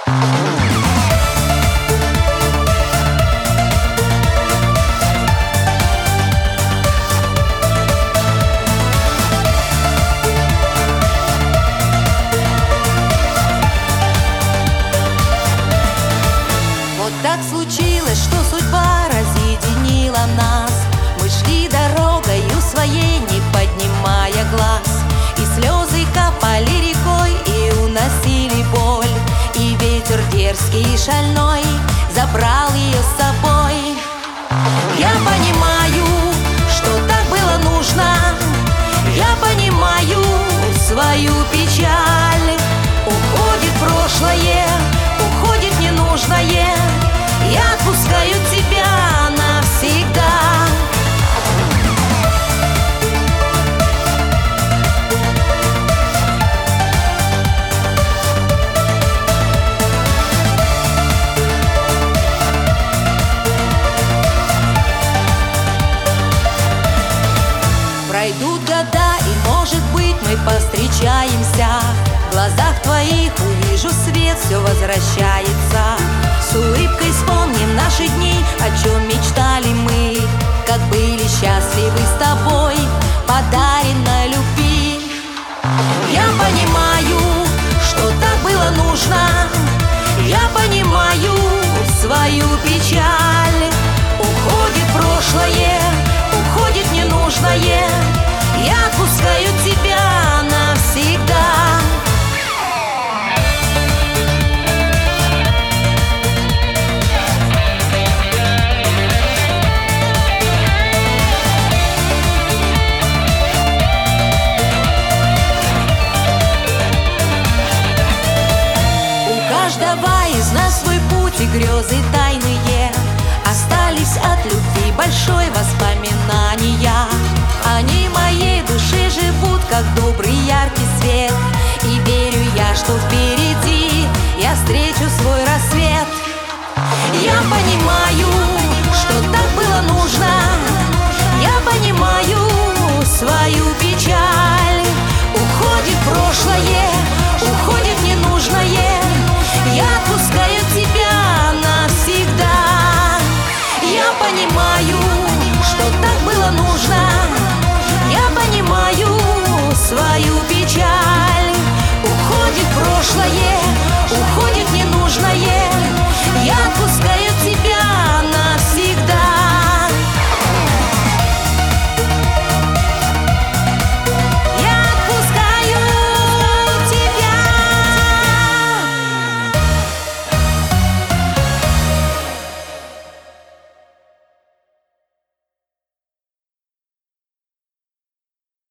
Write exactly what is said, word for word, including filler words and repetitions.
Так случилось, что судьба разъединила нас. Мы шли дорогою своей, не поднимая глаз, и слезы капали рекой и уносили боль. И ветер дерзкий и шальной забрал ее с собой. Я понимаю, что так было нужно. Я понимаю свою печаль. Уходит прошлое, уходит ненужное. Я отпускаю тебя навсегда. Пройдут года, и, может быть, мы повстречаемся. В глазах твоих увижу свет, все возвращается. С улыбкой вспомним наши дни, о чем мечтали мы, как были счастливы с тобой, подаренной любви. Я понимаю, что так было нужно. Я понимаю свою печаль. Уходит прошлое, уходит ненужное. Я отпускаю тебя навсегда. Каждого из нас свой путь и грезы тайные. Остались от любви большой воспоминания. Они в моей душе живут, как добрый яркий свет. И верю я, что впереди